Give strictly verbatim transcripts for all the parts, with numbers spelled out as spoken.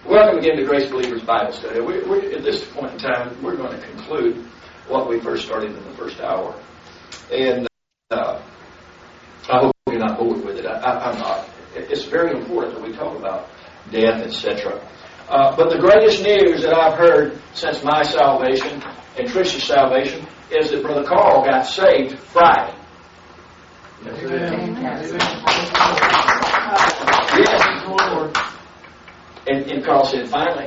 Welcome again to Grace Believers Bible Study. We, we, at this point in time, we're going to conclude what we first started in the first hour. And uh, I hope you're not bored with it. I, I, I'm not. It's very important that we talk about death, et cetera. Uh, but the greatest news that I've heard since my salvation and Trish's salvation is that Brother Carl got saved Friday. Amen. Yes, Lord. And, and Carl said, finally.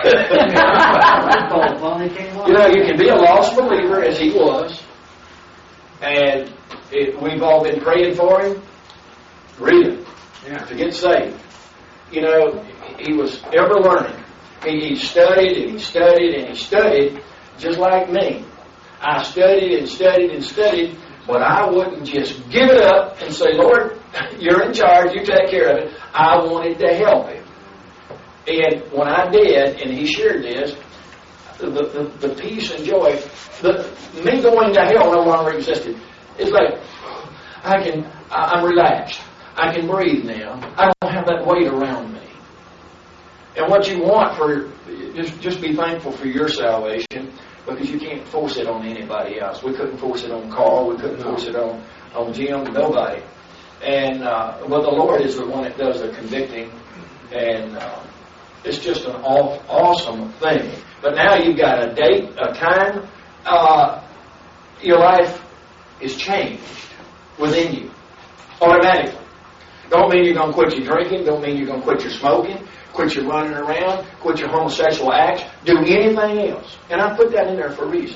You know, you can be a lost believer as he was, and it, we've all been praying for him, really, yeah. to get saved. You know, he was ever learning. He, he studied and he studied and he studied just like me. I studied and studied and studied, but I wouldn't just give it up and say, Lord, you're in charge, you take care of it. I wanted to help him. And when I did, and he shared this, the, the, the peace and joy, the, me going to hell no longer existed. It's like, I can, I'm relaxed. I can breathe now. I don't have that weight around me. And what you want for, just, just be thankful for your salvation, because you can't force it on anybody else. We couldn't force it on Carl. We couldn't force it on, on Jim, nobody. And, uh, but the Lord is the one that does the convicting, and uh, it's just an awesome thing. But now you've got a date, a time. Uh, your life is changed within you automatically. Don't mean you're going to quit your drinking. Don't mean you're going to quit your smoking, quit your running around, quit your homosexual acts, do anything else. And I put that in there for a reason.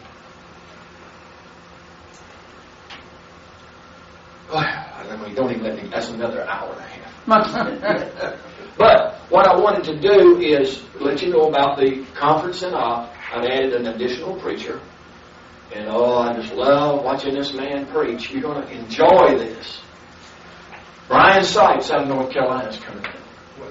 Don't even let me, that's another hour and a half. But what I wanted to do is let you know about the conference in Opp. I've added an additional preacher. And oh, I just love watching this man preach. You're going to enjoy this. Brian Sykes out of North Carolina is coming in.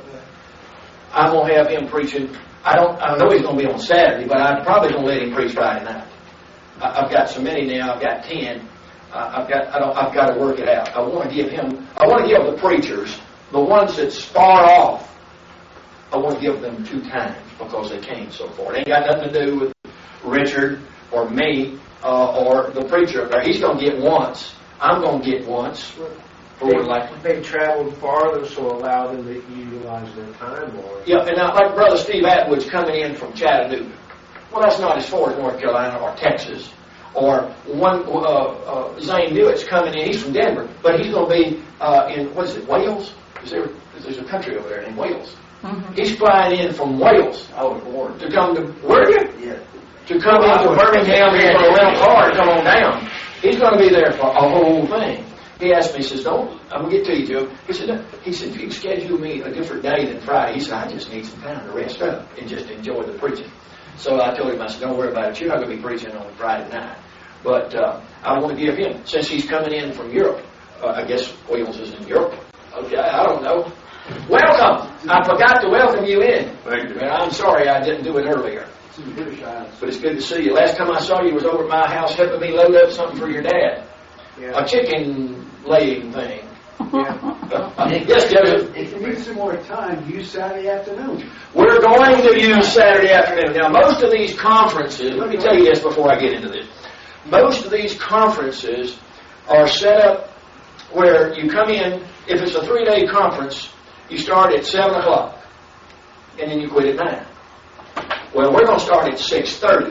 I'm going to have him preaching. I don't. I know he's going to be on Saturday, but I'm probably going to let him preach Friday night. I've got so many now. I've got ten. I've got. I don't. I've got to work it out. I want to give him. I want to give the preachers, the ones that's far off, I want to give them two times because they came so far. It ain't got nothing to do with Richard or me uh, or the preacher up there. He's going to get once. I'm going to get once. They, like, they traveled farther, so allow them to utilize their time more. Yeah, and now, like Brother Steve Atwood's coming in from Chattanooga. Well, that's not as far as North Carolina or Texas. Or one uh, uh, Zane Dewitt's coming in. He's from Denver, but he's going to be uh, in, what is it, Wales? Is there, there's a country over there named Wales. Mm-hmm. He's flying in from Wales oh, Lord. to come to, where are you? Yeah. To come oh, into Birmingham and for a rental car to come on down. He's going to be there for a whole thing. He asked me, he says, don't, I'm going to get to you, Joe. He said, no. He said, if you schedule me a different day than Friday, he said, I just need some time to rest up and just enjoy the preaching. So I told him, I said, don't worry about it. You're not going to be preaching on Friday night. But uh, I want to give him, since he's coming in from Europe, uh, I guess Wales is in Europe. Okay, I don't know. Welcome. I forgot to welcome you in. Thank you. And I'm sorry I didn't do it earlier. But it's good to see you. Last time I saw you was over at my house helping me load up something for your dad. Yeah. A chicken laying thing. Yeah. Yes, Joseph. If you need some more time, use Saturday afternoon. We're going to use Saturday afternoon. Now, most of these conferences, let me tell you this before I get into this. Most of these conferences are set up where you come in, if it's a three-day conference, you start at seven o'clock, and then you quit at nine. Well, we're going to start at six thirty.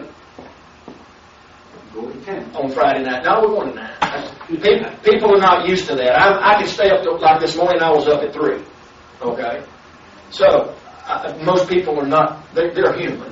Go to ten. On Friday night. No, we're going to nine. People, people are not used to that. I, I can stay up to, like this morning I was up at three. Okay? So, uh, most people are not, they're, they're human.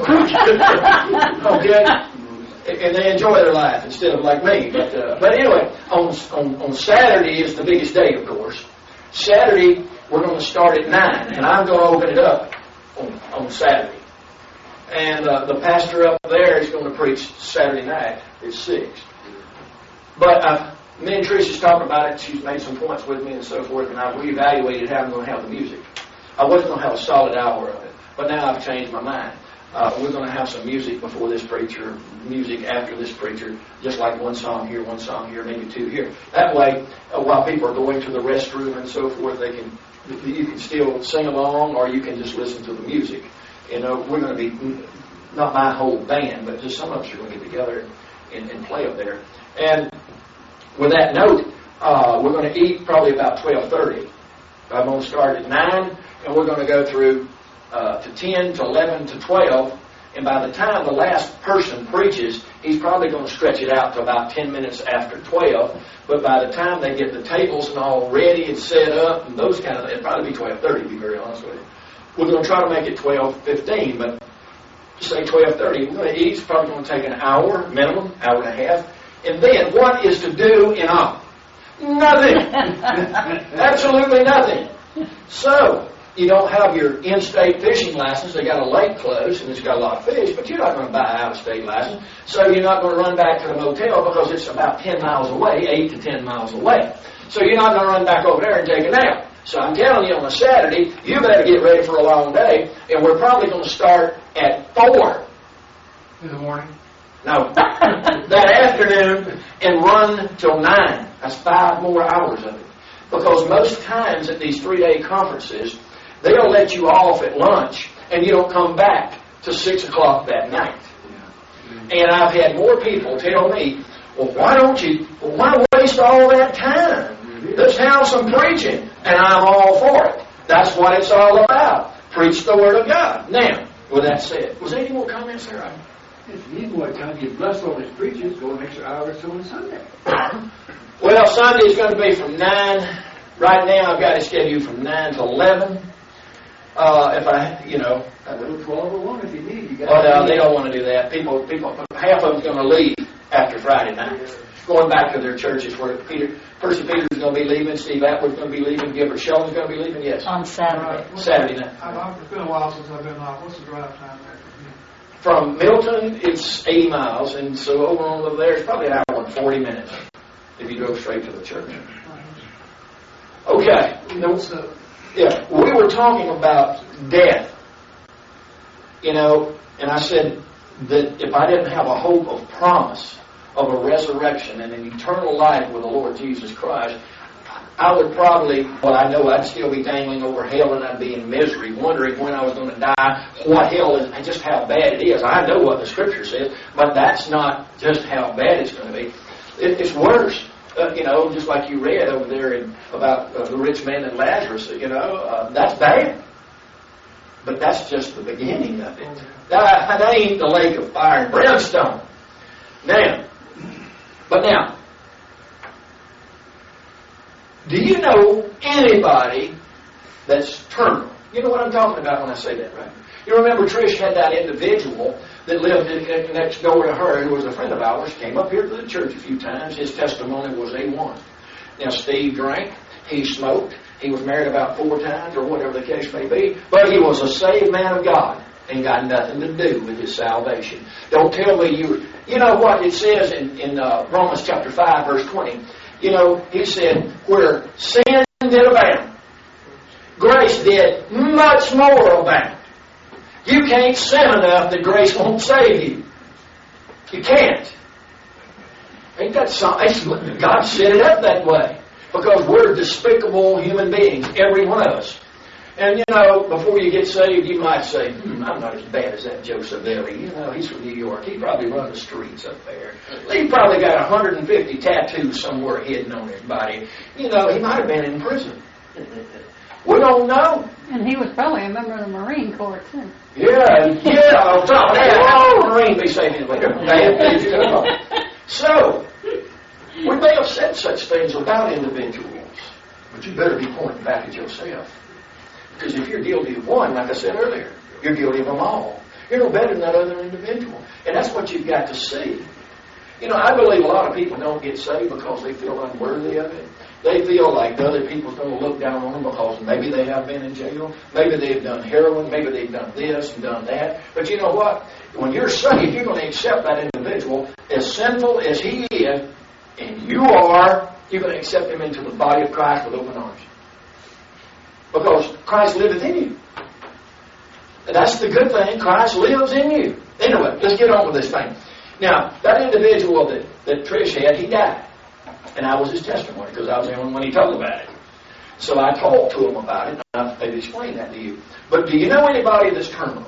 Okay? And they enjoy their life instead of like me. But, uh, but anyway, on, on, on Saturday is the biggest day, of course. Saturday, we're going to start at nine, and I'm going to open it up on, on Saturday. And uh, the pastor up there is going to preach Saturday night at six. But uh, me and Trish is talking about it. She's made some points with me and so forth, and I've reevaluated how I'm going to have the music. I wasn't going to have a solid hour of it, but now I've changed my mind. Uh, we're going to have some music before this preacher, music after this preacher, just like one song here, one song here, maybe two here. That way, uh, while people are going to the restroom and so forth, they can you can still sing along, or you can just listen to the music. You know, we're going to be, not my whole band, but just some of us are going to get together and, and play up there. And with that note, uh, we're going to eat probably about twelve thirty. I'm going to start at nine, and we're going to go through uh, to ten, to eleven, to twelve. And by the time the last person preaches, he's probably going to stretch it out to about ten minutes after twelve. But by the time they get the tables and all ready and set up, and those kind of things, it'll probably be twelve thirty, to be very honest with you. We're going to try to make it twelve fifteen, but say twelve thirty. We're going to eat. It's probably going to take an hour, minimum, hour and a half. And then, what is to do in all? Nothing. Absolutely nothing. So, you don't have your in-state fishing license. They got a lake close, and it's got a lot of fish, but you're not going to buy an out-of-state license. So you're not going to run back to the motel because it's about ten miles away, eight to ten miles away. So you're not going to run back over there and take a nap. So I'm telling you, on a Saturday, you better get ready for a long day, and we're probably going to start at four. In the morning? No, that afternoon, and run till nine. That's five more hours of it. Because most times at these three-day conferences, they'll let you off at lunch, and you don't come back till six o'clock that night. And I've had more people tell me, well, why don't you, well, why waste all that time? Let's have some preaching. And I'm all for it. That's what it's all about. Preach the Word of God. Now, with that said, was there any more comments there? If you need more time, you bless all his preachers, go an extra hour or so on Sunday. Well, Sunday is going to be from nine. Right now, I've got it scheduled from nine to eleven. Uh, if I, you know. A little twelve or one if you need. You got Oh, no, they don't want to do that. People, people, half of them's going to leave after Friday night, going back to their churches. Where Peter, Percy Peter's going to be leaving, Steve Atwood's going to be leaving, Gilbert Sheldon's going to be leaving. Yes, On Saturday. Saturday night. I've, it's been a while since I've been off. What's the drive time there? From Milton, it's eighty miles, and so over over there, it's probably an hour and forty minutes if you drove straight to the church. Okay. Now, yeah, we were talking about death. You know, and I said that if I didn't have a hope of promise of a resurrection and an eternal life with the Lord Jesus Christ, I would probably, well, I know I'd still be dangling over hell, and I'd be in misery, wondering when I was going to die, what hell is, and just how bad it is. I know what the Scripture says, but that's not just how bad it's going to be. It, it's worse. Uh, you know, just like you read over there in, about uh, the rich man and Lazarus, you know, uh, that's bad. But that's just the beginning of it. That, that ain't the lake of fire and brimstone. Now, but now, do you know anybody that's terminal? You know what I'm talking about when I say that, right? You remember Trish had that individual that lived in, in, next door to her, who was a friend of ours, came up here to the church a few times. His testimony was A one. Now, Steve drank, he smoked, he was married about four times, or whatever the case may be, but he was a saved man of God. Ain't got nothing to do with his salvation. Don't tell me you... You know what it says in, in uh, Romans chapter five, verse twenty. You know, he said, where sin did abound, grace did much more abound. You can't sin enough that grace won't save you. You can't. Ain't that something? God set it up that way. Because we're despicable human beings, every one of us. And, you know, before you get saved, you might say, hmm, I'm not as bad as that Joe Savelli. You know, he's from New York. He probably runs the streets up there. He probably got one hundred fifty tattoos somewhere hidden on his body. You know, he might have been in prison. We don't know. And he was probably a member of the Marine Corps, too. Yeah, yeah, on top of that, oh, Marine be saved anyway. Bad things come on. So, we may have said such things about individuals, but you better be pointing back at yourself. Because if you're guilty of one, like I said earlier, you're guilty of them all. You're no better than that other individual. And that's what you've got to see. You know, I believe a lot of people don't get saved because they feel unworthy of it. They feel like other people's going to look down on them because maybe they have been in jail, maybe they've done heroin, maybe they've done this and done that. But you know what? When you're saved, you're going to accept that individual as sinful as he is, and you are, you're going to accept him into the body of Christ with open arms. Because Christ liveth in you. And that's the good thing. Christ lives in you. Anyway, let's get on with this thing. Now, that individual that, that Trish had, he died. And I was his testimony because I was the only one he told about it. So I talked to them about it, and I- they've explained that to you. But do you know anybody that's terminal?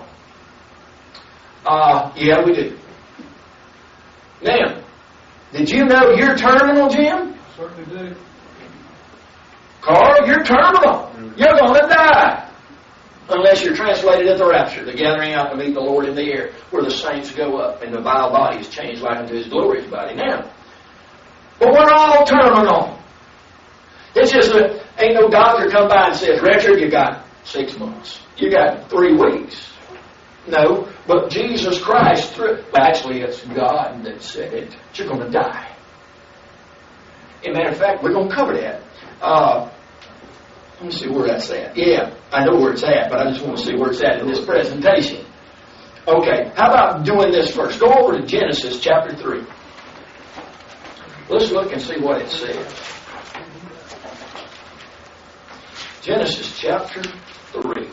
Uh, yeah, we do. Now, did you know you're terminal, Jim? Certainly do. Carl, you're terminal. You're going to die. Unless you're translated at the rapture, the gathering out to meet the Lord in the air, where the saints go up and the vile body is changed like unto His glorious body. Now, but we're all terminal. It's just that ain't no doctor come by and says, Richard, you got six months. You got three weeks. No, but Jesus Christ, through, well, actually it's God that said it. You're going to die. As a matter of fact, we're going to cover that. Uh, let me see where that's at. Yeah, I know where it's at, but I just want to see where it's at in this presentation. Okay, how about doing this first? Go over to Genesis chapter three. Let's look and see what it says. Genesis chapter three.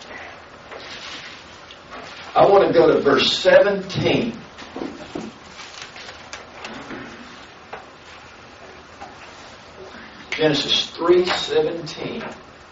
I want to go to verse seventeen. Genesis three seventeen.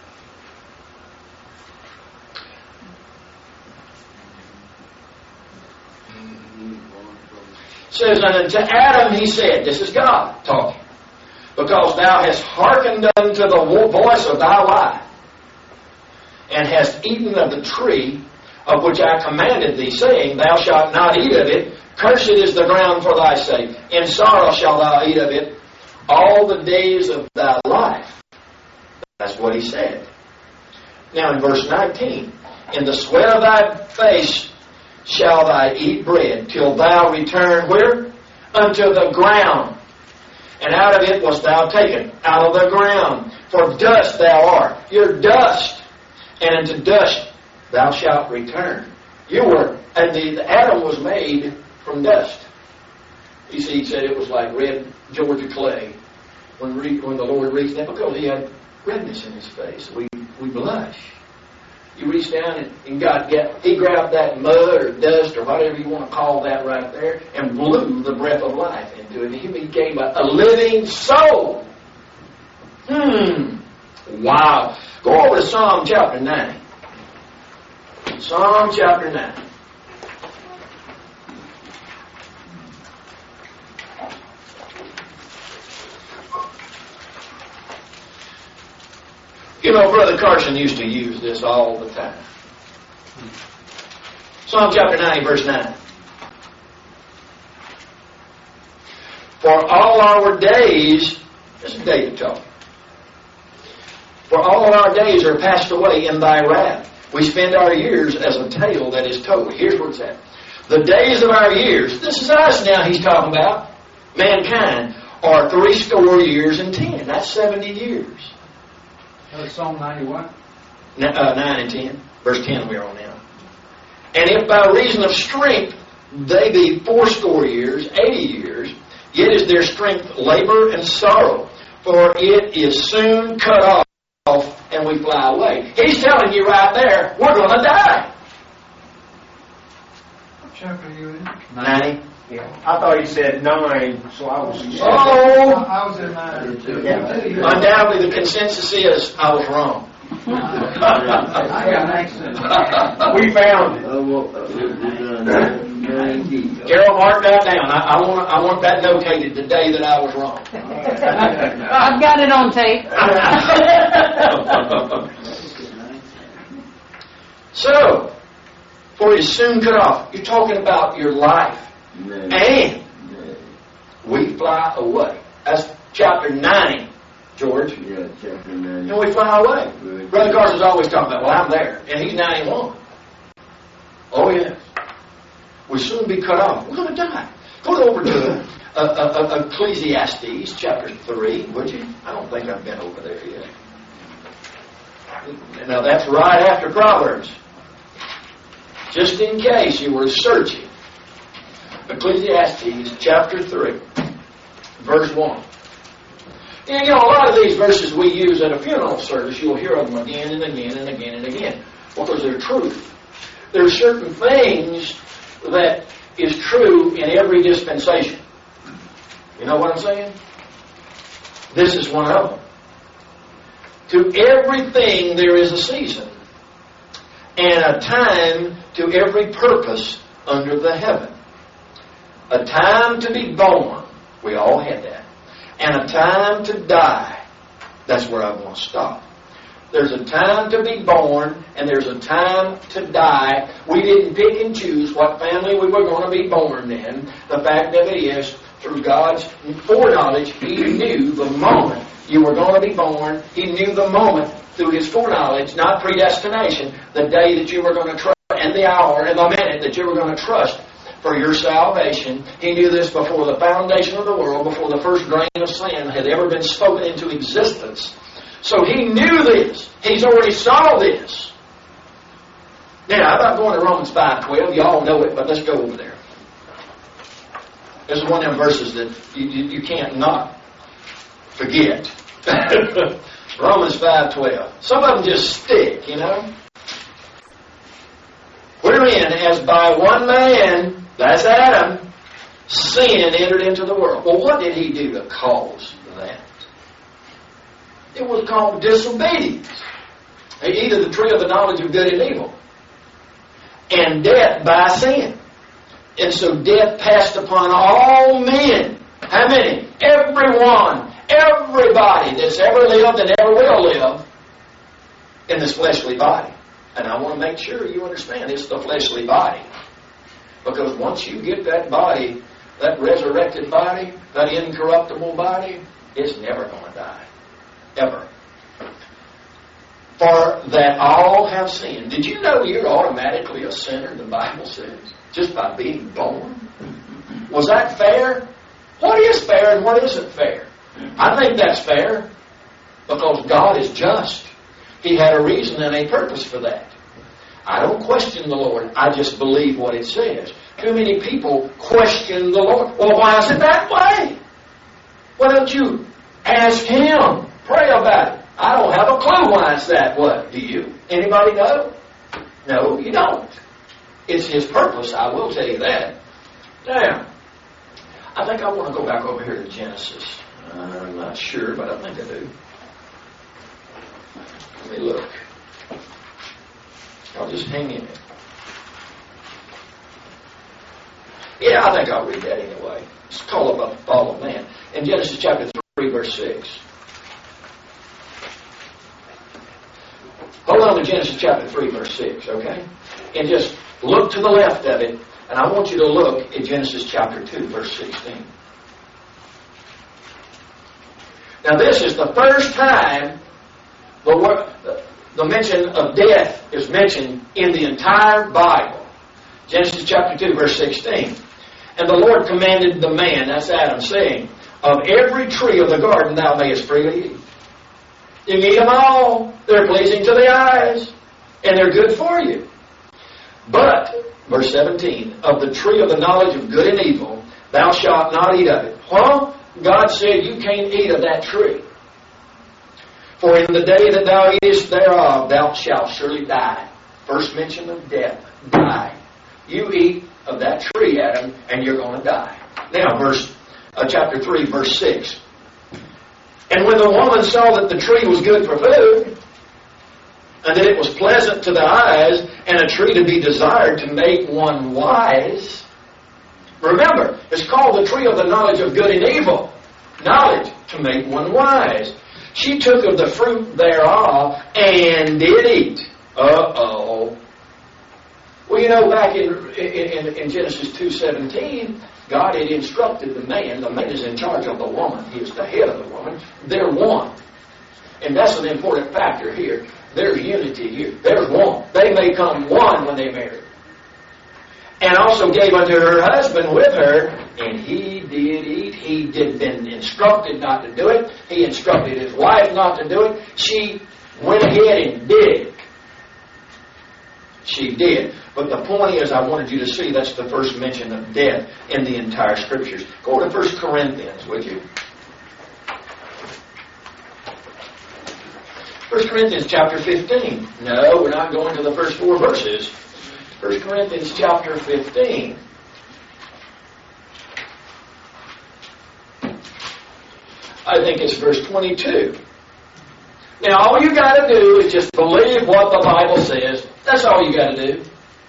Says, and unto Adam he said, this is God talking, because thou hast hearkened unto the voice of thy wife, and hast eaten of the tree of which I commanded thee, saying, thou shalt not eat of it, cursed is the ground for thy sake, in sorrow shalt thou eat of it all the days of thy life. That's what he said. Now in verse nineteen, in the sweat of thy face shall thou eat bread, till thou return where? Unto the ground. And out of it wast thou taken, out of the ground. For dust thou art. You're dust. And unto dust thou shalt return. You were, and the, the Adam was made from dust. You see, he said it was like red Georgia clay when re, when the Lord reached down, because he had redness in his face. We we blush. You reach down and, and God get, he grabbed that mud or dust or whatever you want to call that right there and blew the breath of life into it. And he became a, a living soul. Hmm. Wow. Go over to Psalm chapter nine. Psalm chapter nine. You know, Brother Carson used to use this all the time. Psalm chapter nine, verse nine. For all our days, this is David talking. For all our days are passed away in thy wrath. We spend our years as a tale that is told. Here's where it's at. The days of our years, this is us now he's talking about, mankind, are three score years and ten. That's seventy years. That's Psalm ninety-one. Uh, nine and ten. Verse ten we're on now. And if by reason of strength they be fourscore years, eighty years, yet is their strength labor and sorrow, for it is soon cut off and we fly away. He's telling you right there, we're going to die. What chapter are you in? ninety. Yeah. I thought he said nine, so I was. Oh! I was in nine. Yeah. Undoubtedly the consensus is I was wrong. I got an accident. We found it. Carol, mark that down. I, I want I want that notated the day that I was wrong. I've got it on tape. So, for it is soon cut off. You're talking about your life. And we fly away. That's chapter nine, George. Yeah, chapter nine. And we fly away. Brother Carson's always talking about, well, I'm there. And he's ninety-one. Oh, yes. We'll soon be cut off. We're going to die. Go over to uh, uh, uh, Ecclesiastes chapter three, would you? I don't think I've been over there yet. Now, that's right after Proverbs. Just in case you were searching. Ecclesiastes chapter three, verse one. And you know, a lot of these verses we use at a funeral service, you'll hear them again and again and again and again, because they're truth. There are certain things that is true in every dispensation. You know what I'm saying? This is one of them. To everything there is a season, and a time to every purpose under the heaven. A time to be born. We all had that. And a time to die. That's where I want to stop. There's a time to be born, and there's a time to die. We didn't pick and choose what family we were going to be born in. The fact of it is, through God's foreknowledge, He knew the moment you were going to be born. He knew the moment, through His foreknowledge, not predestination, the day that you were going to trust, and the hour and the minute that you were going to trust for your salvation. He knew this before the foundation of the world, before the first grain of sin had ever been spoken into existence. So He knew this. He's already saw this. Now, I'm not going to Romans five twelve. You all know it, but let's go over there. This is one of them verses that you, you, you can't not forget. Romans five twelve. Some of them just stick, you know. Wherein, as by one man, that's Adam, sin entered into the world. Well, what did he do to cause that? It was called disobedience. He ate of the tree of the knowledge of good and evil. And death by sin. And so death passed upon all men. How many? Everyone. Everybody that's ever lived and ever will live in this fleshly body. And I want to make sure you understand it's the fleshly body. Because once you get that body, that resurrected body, that incorruptible body, it's never going to die. Ever. For that all have sinned. Did you know you're automatically a sinner, the Bible says, just by being born? Was that fair? What is fair and what isn't fair? I think that's fair because God is just. He had a reason and a purpose for that. I don't question the Lord. I just believe what it says. Too many people question the Lord. Well, why is it that way? Why don't you ask Him? Pray about it. I don't have a clue why it's that way. Do you? Anybody know? No, you don't. It's His purpose, I will tell you that. Now, I think I want to go back over here to Genesis. I'm not sure, but I think I do. Let me look. I'll just hang in it. Yeah, I think I'll read that anyway. It's called about the fall of man. In Genesis chapter three, verse six. Hold on to Genesis chapter three, verse six, okay? And just look to the left of it, and I want you to look at Genesis chapter two, verse sixteen. Now this is the first time the, word, the, the mention of death is mentioned in the entire Bible. Genesis chapter two, verse sixteen. And the Lord commanded the man, that's Adam, saying, of every tree of the garden thou mayest freely eat. You can eat them all. They're pleasing to the eyes. And they're good for you. But, verse seventeen, of the tree of the knowledge of good and evil, thou shalt not eat of it. Well, God said you can't eat of that tree. For in the day that thou eatest thereof, thou shalt surely die. First mention of death. Die. You eat of that tree, Adam, and you're going to die. Now, verse uh, chapter three, verse six. And when the woman saw that the tree was good for food, and that it was pleasant to the eyes, and a tree to be desired to make one wise. Remember, it's called the tree of the knowledge of good and evil. Knowledge to make one wise. She took of the fruit thereof, and did eat. Uh-oh. Well, you know, back in, in, in Genesis two seventeen, God had instructed the man. The man is in charge of the woman. He is the head of the woman. They're one. And that's an important factor here. There's unity here. There's one. They may come one when they marry. And also gave unto her husband with her, and he did eat. He did been instructed not to do it. He instructed his wife not to do it. She went ahead and did it. She did. But the point is, I wanted you to see that's the first mention of death in the entire Scriptures. Go to First Corinthians, would you? First Corinthians chapter fifteen. No, we're not going to the first four verses. First Corinthians chapter fifteen. I think it's verse twenty-two. Now, all you got to do is just believe what the Bible says. That's all you got to do.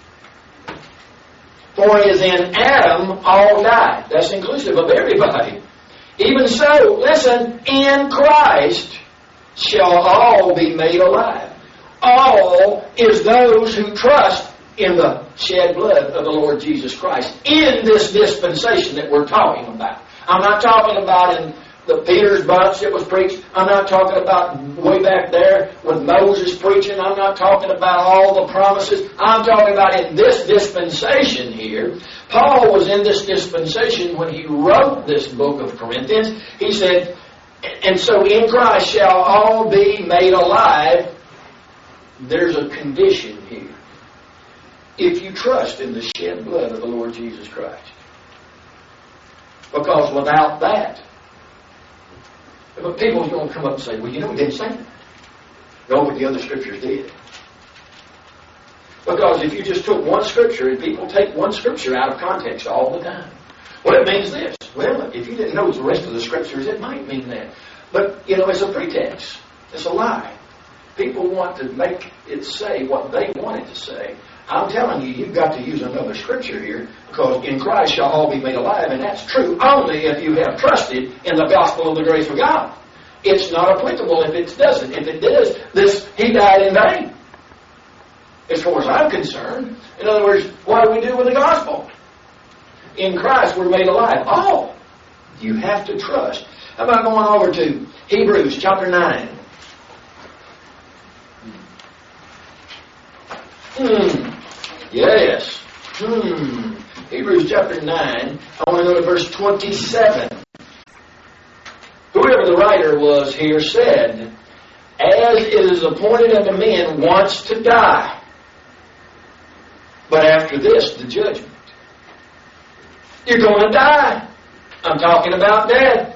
For as in Adam all died. That's inclusive of everybody. Even so, listen, in Christ shall all be made alive. All is those who trust in the shed blood of the Lord Jesus Christ in this dispensation that we're talking about. I'm not talking about in the Peter's bunch that was preached. I'm not talking about way back there with Moses preaching. I'm not talking about all the promises. I'm talking about in this dispensation here. Paul was in this dispensation when he wrote this book of Corinthians. He said, and so in Christ shall all be made alive. There's a condition here. If you trust in the shed blood of the Lord Jesus Christ. Because without that, but people's going to come up and say, well, you know, he didn't say that. No, but the other scriptures did. Because if you just took one scripture, and people take one scripture out of context all the time. Well, it means this. Well, if you didn't know the rest of the scriptures, it might mean that. But, you know, it's a pretext. It's a lie. People want to make it say what they want it to say. I'm telling you, you've got to use another scripture here, because in Christ shall all be made alive, and that's true only if you have trusted in the gospel of the grace of God. It's not applicable if it doesn't. If it does, this he died in vain. As far as I'm concerned. In other words, what do we do with the gospel? In Christ we're made alive. All. You have to trust. How about going over to Hebrews chapter nine? Hmm. Yes. Hmm. Hebrews chapter nine. I want to go to verse twenty-seven. Whoever the writer was here said, as it is appointed unto men once to die, but after this the judgment. You're going to die. I'm talking about death.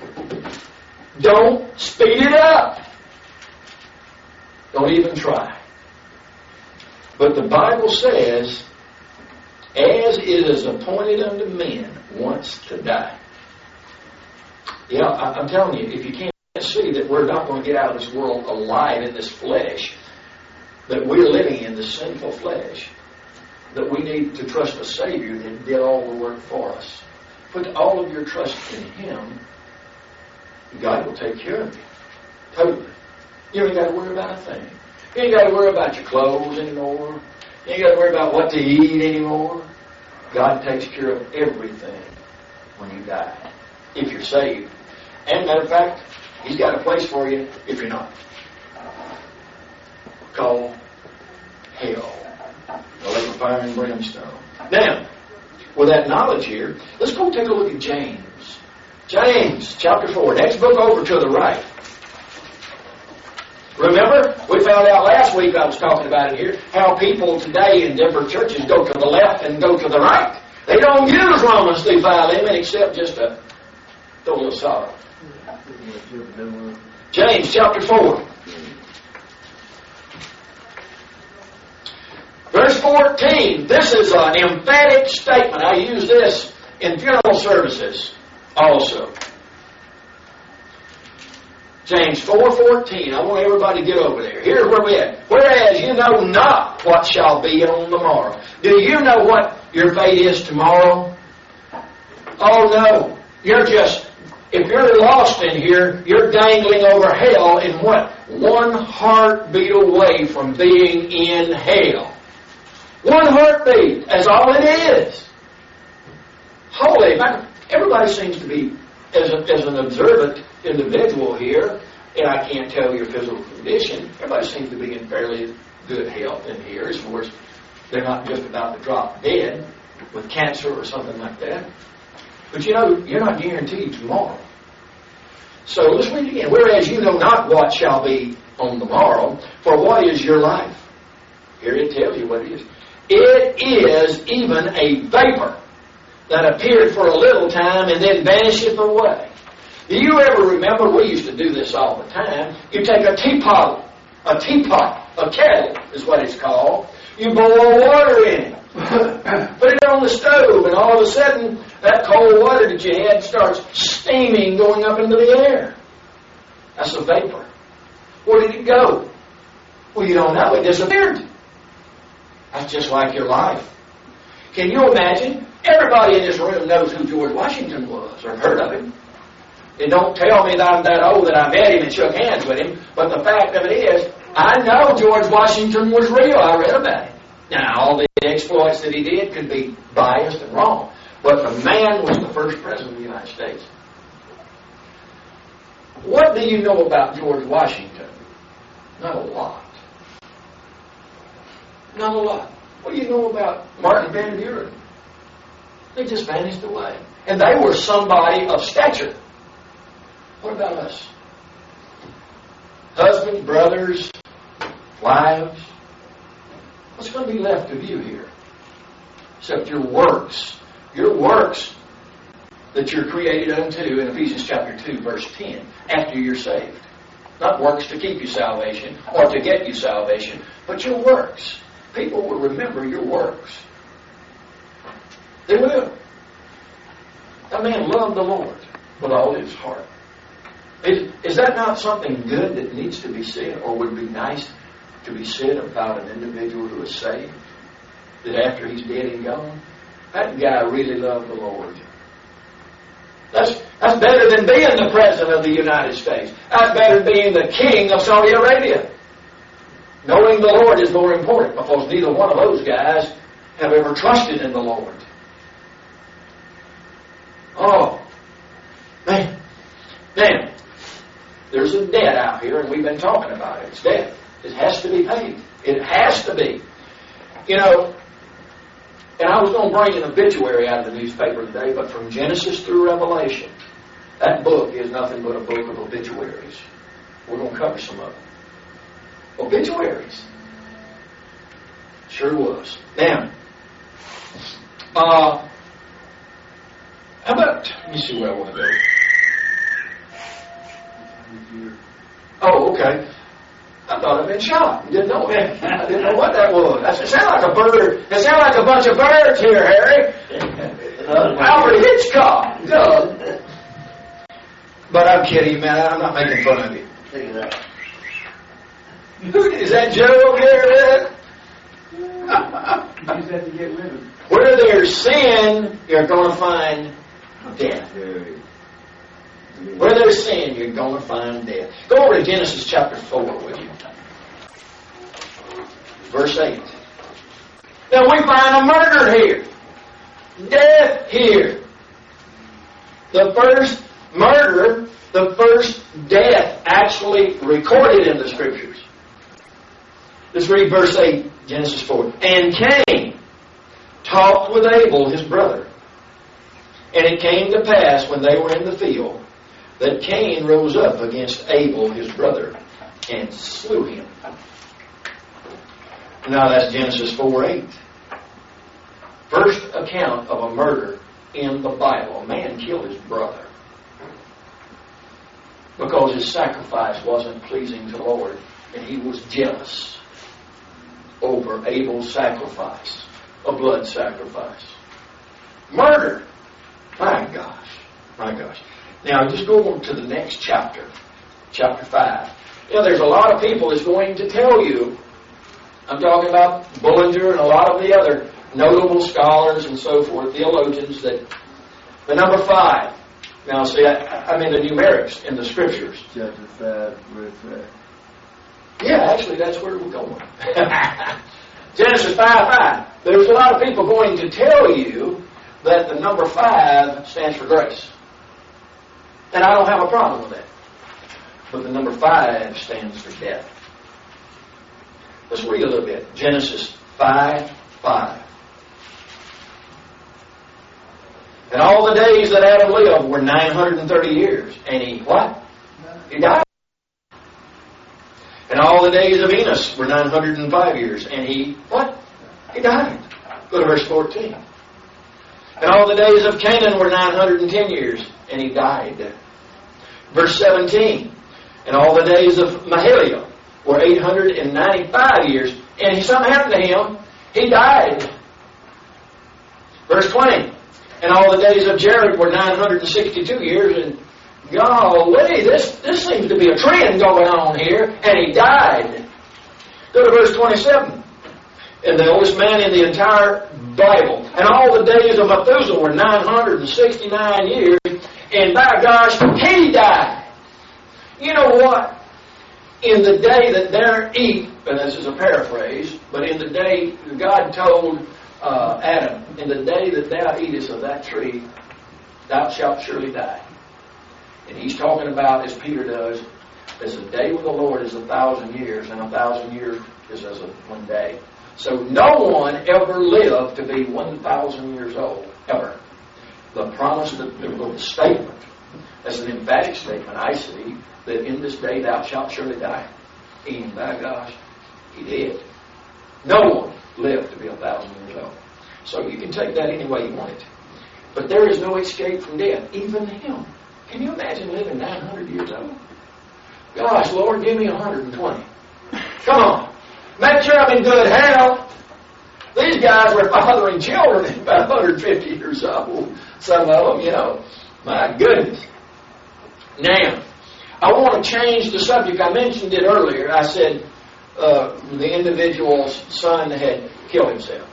Don't speed it up. Don't even try. But the Bible says, as it is appointed unto men once to die. Yeah, I'm telling you, if you can't see that we're not going to get out of this world alive in this flesh, that we're living in this sinful flesh, that we need to trust a Savior that did all the work for us. Put all of your trust in Him, God will take care of you. Totally. You ain't got to worry about a thing. You ain't got to worry about your clothes anymore. You ain't got to worry about what to eat anymore. God takes care of everything when you die, if you're saved. And matter of fact, He's got a place for you if you're not. Called hell. The lake of fire and brimstone. Now, with that knowledge here, let's go take a look at James. James, chapter four. Next book over to the right. Remember, we found out last week, I was talking about it here, how people today in different churches go to the left and go to the right. They don't use Romans three five limit except just to throw a little salt. James chapter four. Verse fourteen. This is an emphatic statement. I use this in funeral services also. James four fourteen. I want everybody to get over there. Here's where we're at. Whereas you know not what shall be on the morrow. Do you know what your fate is tomorrow? Oh no. You're just, if you're lost in here, you're dangling over hell in what? One heartbeat away from being in hell. One heartbeat. That's all it is. Holy mackerel. Everybody seems to be, as, a, as an observant individual here, and I can't tell your physical condition, everybody seems to be in fairly good health in here, as far as they're not just about to drop dead with cancer or something like that. But you know, you're not guaranteed tomorrow. So let's read it again. Whereas you know not what shall be on the morrow, for what is your life? Here it tells you what it is. It is even a vapor that appeared for a little time and then vanisheth away. Do you ever remember, we used to do this all the time, you take a teapot, a teapot, a kettle is what it's called, you boil water in it, put it on the stove, and all of a sudden that cold water that you had starts steaming going up into the air. That's a vapor. Where did it go? Well, you don't know. It disappeared. That's just like your life. Can you imagine? Everybody in this room knows who George Washington was or heard of him. It don't tell me that I'm that old that I met him and shook hands with him, but the fact of it is, I know George Washington was real. I read about him. Now, all the exploits that he did could be biased and wrong, but the man was the first president of the United States. What do you know about George Washington? Not a lot. Not a lot. What do you know about Martin Van Buren? They just vanished away. And they were somebody of stature. What about us? Husbands, brothers, wives. What's going to be left of you here? Except your works. Your works that you're created unto in Ephesians chapter two, verse ten, after you're saved. Not works to keep you salvation or to get you salvation, but your works. People will remember your works. They will. That man loved the Lord with all his heart. Is, is that not something good that needs to be said, or would be nice to be said about an individual who is saved? That after he's dead and gone, that guy really loved the Lord. That's, that's better than being the President of the United States. That's better than being the King of Saudi Arabia. Knowing the Lord is more important, because neither one of those guys have ever trusted in the Lord. Oh, man. Now, there's a debt out here, and we've been talking about it. It's debt. It has to be paid. It has to be. You know, and I was going to bring an obituary out of the newspaper today, but from Genesis through Revelation, that book is nothing but a book of obituaries. We're going to cover some of them. Obituaries. Sure was. Now, uh, how about, let me see where I want to go. Oh, okay. I thought I'd been shot. Didn't know it. I didn't know what that was. It sounded like a bird. It sounded like a bunch of birds here, Harry. Uh, Alfred Hitchcock. Doug. But I'm kidding, man. I'm not making fun of you. Is that Joe over there? You just have to get rid of it. Where there's sin, you're going to find death. Where there's sin, you're going to find death. Go over to Genesis chapter four, will you? Verse eight. Now we find a murder here. Death here. The first murder, the first death actually recorded in the Scriptures. Let's read verse eight, Genesis four. And Cain talked with Abel, his brother. And it came to pass when they were in the field, that Cain rose up against Abel, his brother, and slew him. Now that's Genesis four eight. First account of a murder in the Bible. A man killed his brother because his sacrifice wasn't pleasing to the Lord, and he was jealous over Abel's sacrifice, a blood sacrifice. Murder. My gosh. My gosh. Now, just go on to the next chapter, chapter five. You know, there's a lot of people that's going to tell you, I'm talking about Bullinger and a lot of the other notable scholars and so forth, theologians, that the number five. Now, see, I, I'm in the numerics in the Scriptures. Chapter five, verse five. Yeah, actually, that's where we're going. Genesis five five. There's a lot of people going to tell you that the number five stands for grace. And I don't have a problem with that. But the number five stands for death. Let's read a little bit. Genesis five five. And all the days that Adam lived were nine hundred thirty years. And he, what? He died. And all the days of Enos were nine hundred five years. And he, what? He died. Go to verse fourteen. And all the days of Canaan were nine hundred ten years. And he died. Verse seventeen. And all the days of Mahalalel were eight hundred ninety-five years. And something happened to him. He died. Verse twenty. And all the days of Jared were nine hundred sixty-two years. And golly, this, this seems to be a trend going on here. And he died. Go to verse twenty-seven. And the oldest man in the entire Bible. And all the days of Methuselah were nine hundred sixty-nine years. And by gosh, he died. You know what? In the day that thou eat, and this is a paraphrase, but in the day God told uh, Adam, in the day that thou eatest of that tree, thou shalt surely die. And he's talking about, as Peter does, as a day with the Lord is a thousand years, and a thousand years is as a one day. So no one ever lived to be one thousand years old, ever. The promise, the, the statement, as an emphatic statement, I see, that in this day thou shalt surely die. And by gosh, he did. No one lived to be a thousand years old. So you can take that any way you want it. But there is no escape from death, even him. Can you imagine living nine hundred years old? Gosh, Lord, give me one hundred twenty. Come on. Make sure I'm in good health. These guys were fathering children at about one hundred fifty years old. Some of them, you know. My goodness. Now, I want to change the subject. I mentioned it earlier. I said uh, the individual's son had killed himself.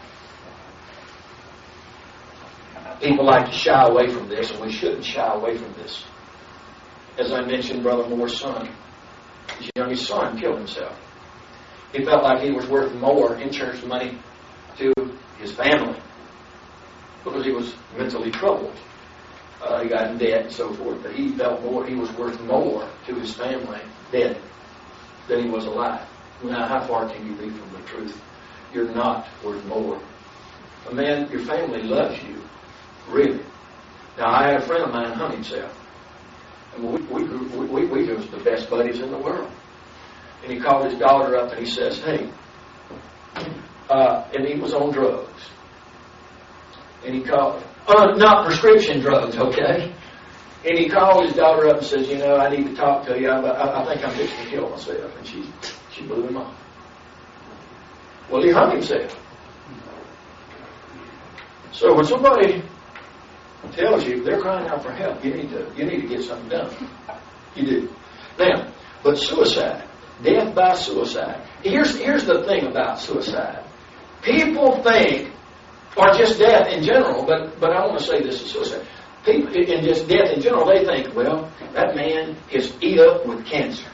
People like to shy away from this, and we shouldn't shy away from this. As I mentioned, Brother Moore's son, his youngest son, killed himself. He felt like he was worth more insurance money to his family because he was mentally troubled. Uh, he got in debt and so forth, but he felt more, he was worth more to his family dead than he was alive. Now, how far can you be from the truth? You're not worth more. A man, your family loves you, really. Now, I had a friend of mine hung himself. And we, we, we, we, we was the best buddies in the world. And he called his daughter up and he says, hey, uh, and he was on drugs. And he called, uh, not prescription drugs, okay? And he called his daughter up and says, you know, I need to talk to you. I, I, I think I'm fixing to kill myself. And she, she blew him off. Well, he hung himself. So when somebody tells you they're crying out for help, you need to you need to get something done. You do. Now, but suicide, death by suicide. Here's here's the thing about suicide. People think, or just death in general, but but I want to say this is suicide. People in just death in general, they think, well, that man is eat up with cancer.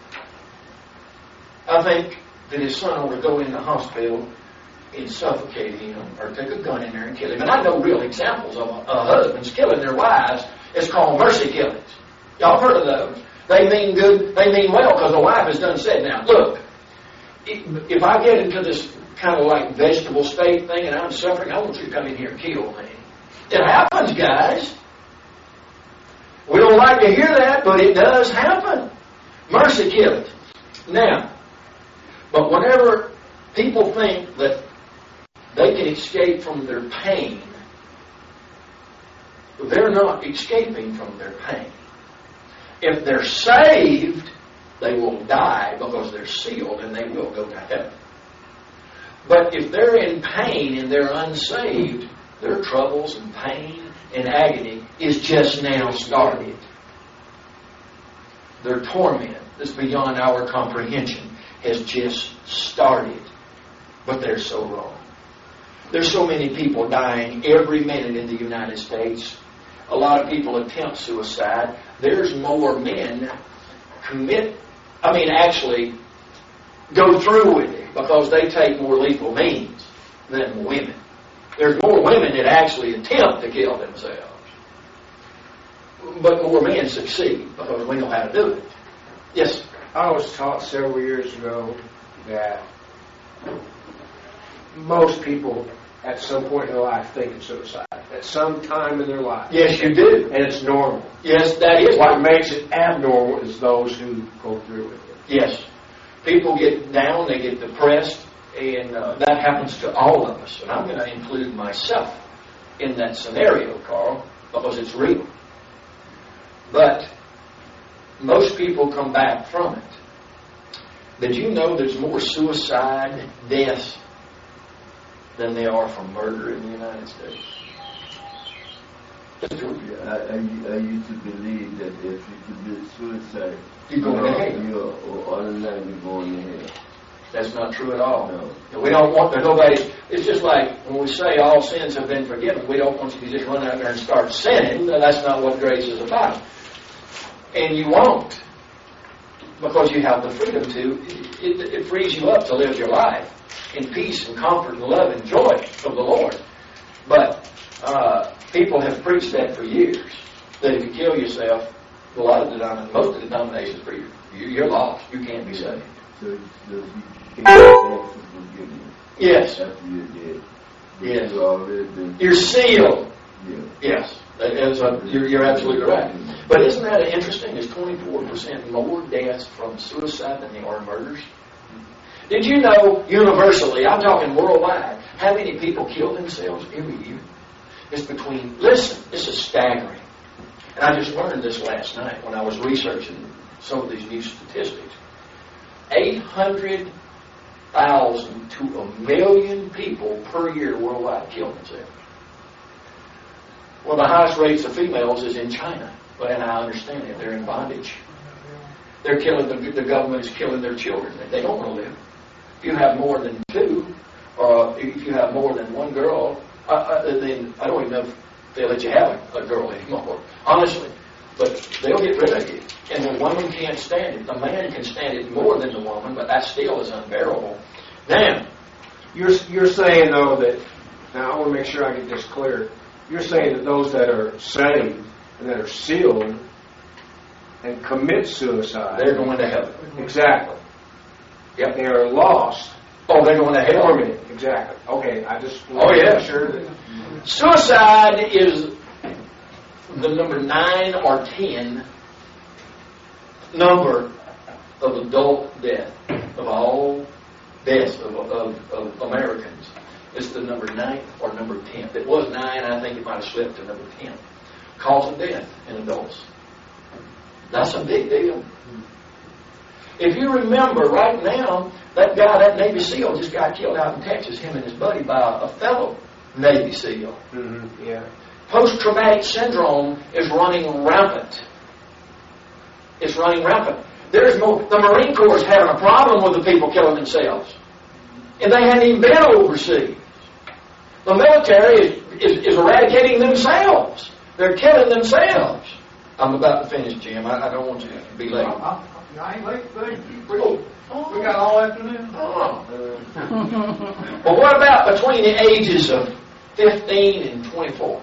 I think that his son ought to go in the hospital and suffocate him, or take a gun in there and kill him. And I know real examples of uh, husbands killing their wives. It's called mercy killings. Y'all heard of those? They mean good, they mean well, because the wife has done said, now, look, if I get into this kind of like vegetable state thing and I'm suffering, I want you to come in here and kill me. It happens, guys. We don't like to hear that, but it does happen. Mercy killings. Now, but whenever people think that they can escape from their pain, they're not escaping from their pain. If they're saved, they will die because they're sealed and they will go to heaven. But if they're in pain and they're unsaved, their troubles and pain and agony is just now started. Their torment that's beyond our comprehension has just started. But they're so wrong. There's so many people dying every minute in the United States. A lot of people attempt suicide. There's more men commit, I mean actually go through with it because they take more lethal means than women. There's more women that actually attempt to kill themselves. But more men succeed because we know how to do it. Yes? I was taught several years ago that most people at some point in their life think of suicide. At some time in their life. Yes, you do. And it's normal. Yes, that is. What makes it abnormal is those who go through with it. Yes. People get down, they get depressed, and uh, that happens to all of us. And I'm going to include myself in that scenario, Carl, because it's real. But most people come back from it. Did you know there's more suicide deaths than there are from murder in the United States? It's true. I, I, I used to believe that if you commit suicide, You go to hell. you're automatically going to hell. That's not true at all. No. And we don't want, there's nobody, it's just like when we say all sins have been forgiven, we don't want you to just run out there and start sinning. That's not what grace is about. And you won't, because you have the freedom to. It, it, it frees you up to live your life in peace and comfort and love and joy of the Lord. But uh, people have preached that for years, that if you kill yourself, a lot of denominations, most of the denominations for you, you're lost. You can't be saved. So, so you can't ask for forgiveness Yes. after you're dead. Yes. You've already been. You're sealed. Yeah. Yes. That is a, you're, you're absolutely right. But isn't that interesting? There's twenty-four percent more deaths from suicide than there are murders. Did you know, universally, I'm talking worldwide, how many people kill themselves every year? It's between, listen, this is staggering. And I just learned this last night when I was researching some of these new statistics. eight hundred thousand to a million people per year worldwide kill themselves. One of the highest rates of females is in China. But and I understand it. They're in bondage. They're killing, the, the government is killing their children. They don't want to live. If you have more than two, or if you have more than one girl, uh, uh, then I don't even know if they'll let you have a, a girl anymore, honestly. But they'll get rid of you. And the woman can't stand it. The man can stand it more than the woman, but that still is unbearable. Now, You're, you're saying, though, that, now I want to make sure I get this clear. You're saying that those that are saved and that are sealed and commit suicide, they're going to heaven. exactly. Yep. They are lost. Oh, they're going to hell. Tormented. Exactly. Okay, I just want Oh, to yeah. make sure that. Suicide is the number nine or ten number of adult death of all deaths of, of, of Americans. It's the number ninth or number tenth. It was nine, I think it might have slipped to number ten. Cause of death in adults. That's a big deal. If you remember right now, that guy, that Navy SEAL, just got killed out in Texas, him and his buddy, by a fellow Navy SEAL. Mm-hmm. Yeah. Post-traumatic syndrome is running rampant. It's running rampant. There's more. The Marine Corps is having a problem with the people killing themselves. And they hadn't even been overseas. The military is, is, is eradicating themselves. They're killing themselves. I'm about to finish, Jim. I, I don't want you to be late. I, I, I ain't late today. Oh. We got all afternoon. Oh. Well, what about between the ages of fifteen and twenty-four?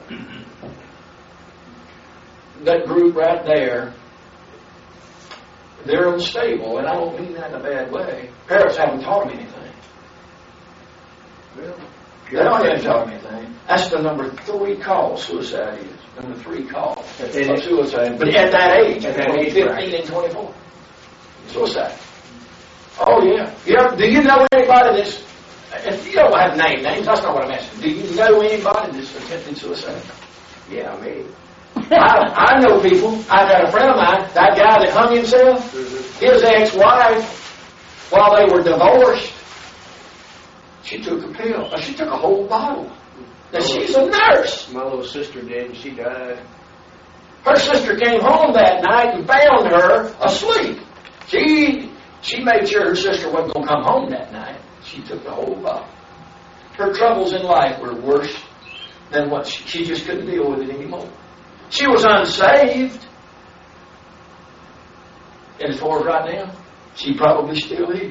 That group right there, they're unstable, and I don't mean that in a bad way. Parents haven't taught them anything. Well, They don't have taught them anything. That's the number three cause suicide is. Number three cause of suicide. But at that age, At that between age fifteen bracket. and twenty-four. Suicide. Oh, yeah. You ever, do you know anybody that's, if you don't have to name names, that's not what I'm asking. Do you know anybody that's attempted suicide? Yeah, me. I, I know people. I've got a friend of mine, that guy that hung himself, his ex-wife, while they were divorced, she took a pill. She took a whole bottle. Now, she's a nurse. My little sister did, and she died. Her sister came home that night and found her asleep. She she made sure her sister wasn't going to come home that night. She took the whole bottle. Her troubles in life were worse than what she, she just couldn't deal with it anymore. She was unsaved. And as far as right now, she probably still is.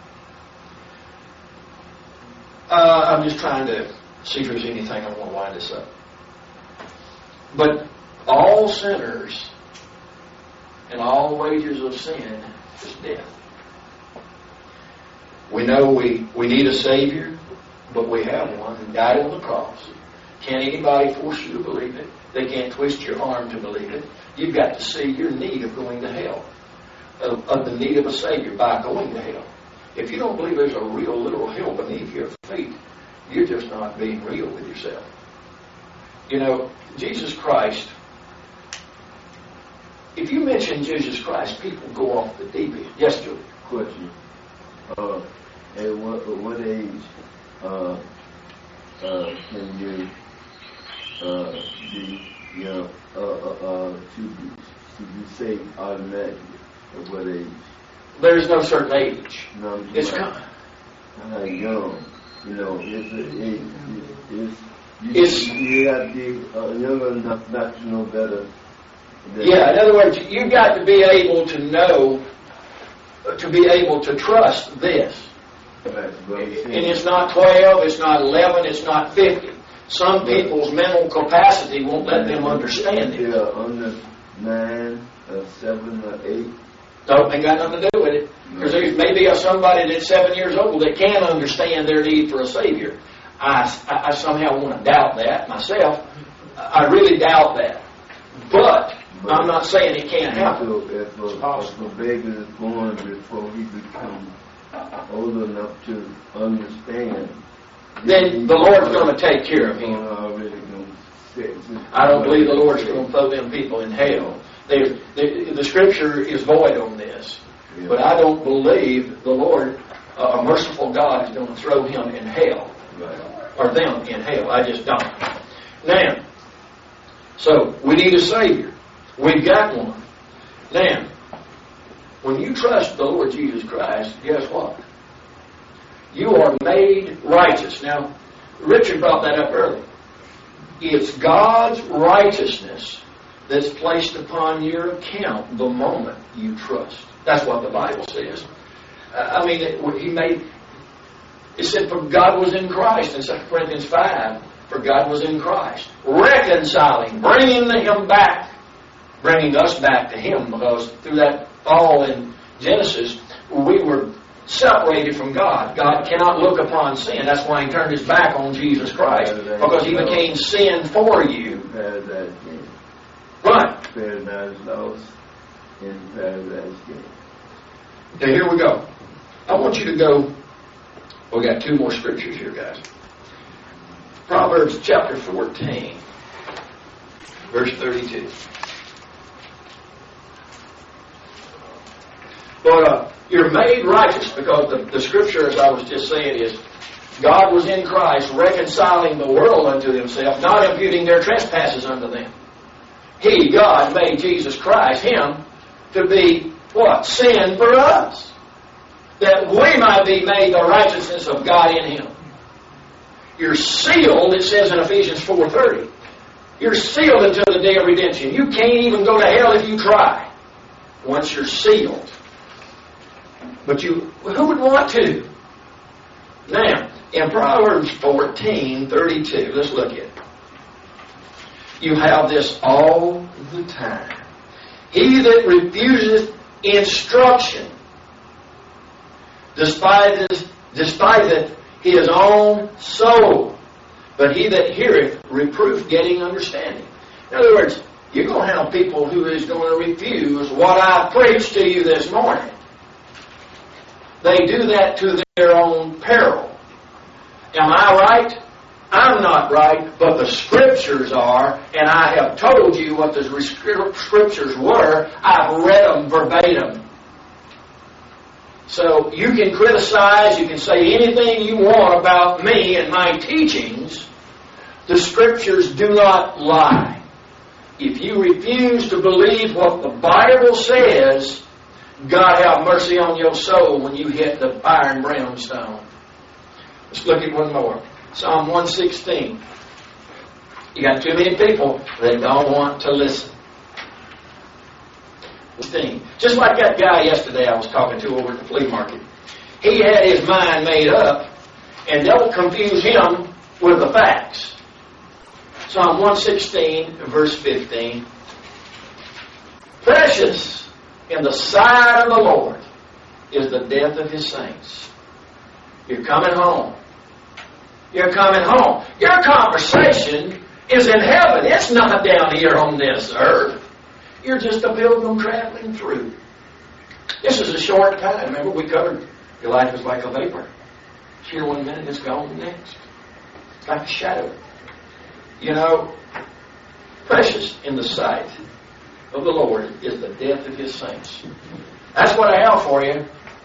Uh, I'm just trying to see if there's anything I want to wind this up. But all sinners and all wages of sin is death. We know we, we need a Savior, but we have one who died on the cross. Can't anybody force you to believe it? They can't twist your arm to believe it. You've got to see your need of going to hell, of, of the need of a Savior by going to hell. If you don't believe there's a real, literal hell beneath your feet, you're just not being real with yourself. You know, Jesus Christ, if you mention Jesus Christ, people go off the deep end. Yes, Julie? question. Uh, at what, at what age uh, uh, can you uh, be you know, uh, uh, uh, to be, to be saved automatically at what age? There's no certain age. No, It's like, kind uh, young, you know, it's a age. It's, you, It's- you have to be uh, young enough not to know better. than- Yeah, in other words, you've got to be able to know, to be able to trust this. That's what I'm saying. And it's not twelve, it's not eleven, it's not fifty. Some people's mental capacity won't let them understand it. Yeah, under nine, or seven, or eight. So it ain't got nothing to do with it. Because there may be a somebody that's seven years old that can understand their need for a Savior. I, I, I somehow want to doubt that myself. I really doubt that. But I'm not saying it can't happen. So if a, if a baby is born before he becomes old enough to understand, Then the Lord's going to take care of him. Already gonna set- I don't believe the Lord's going to throw them people in hell. They, they, the Scripture is void on this. Yeah. But I don't believe the Lord, uh, a merciful God, is going to throw him in hell. Right. Or them in hell. I just don't. Now, so we need a Savior. We've got one. Now, when you trust the Lord Jesus Christ, guess what? You are made righteous. Now, Richard brought that up earlier. It's God's righteousness that's placed upon your account the moment you trust. That's what the Bible says. Uh, I mean, it, he made... It said, for God was in Christ in Second Corinthians five. For God was in Christ. Reconciling, bringing him back. Bringing us back to him. Because through that fall in Genesis, we were separated from God. God cannot look upon sin. That's why he turned his back on Jesus Christ. Because he became sin for you. Paradise gain. Right. Paradise lost and paradise gain. Okay, here we go. I want you to go... We got two more scriptures here, guys. Proverbs chapter fourteen, verse thirty-two. But uh, you're made righteous because the, the scripture, as I was just saying, is God was in Christ reconciling the world unto himself, not imputing their trespasses unto them. He, God, made Jesus Christ, him, to be what? Sin for us. That we might be made the righteousness of God in him. You're sealed, it says in Ephesians four thirty. You're sealed until the day of redemption. You can't even go to hell if you try. Once you're sealed. But you, who would want to? Now, in Proverbs fourteen thirty-two, let's look at it. You have this all the time. He that refuseth instruction despiseth, despiseth his own soul, but he that heareth reproof getting understanding. In other words, you're going to have people who is going to refuse what I preached to you this morning. They do that to their own peril. Am I right? I'm not right, but the Scriptures are, and I have told you what the Scriptures were. I've read them verbatim. So you can criticize, you can say anything you want about me and my teachings. The Scriptures do not lie. If you refuse to believe what the Bible says, God have mercy on your soul when you hit the fire and brimstone. Let's look at one more. Psalm one sixteen. You got too many people that don't want to listen. Just like that guy yesterday I was talking to over at the flea market. He had his mind made up, and don't confuse him with the facts. Psalm one sixteen, verse fifteen. Precious in the sight of the Lord is the death of his saints. You're coming home. You're coming home. Your conversation is in heaven. It's not down here on this earth. You're just a pilgrim traveling through. This is a short time. Remember, we covered your life is like a vapor. It's here one minute, it's gone the next. It's like a shadow. You know, precious in the sight of the Lord is the death of his saints. That's what I have for you.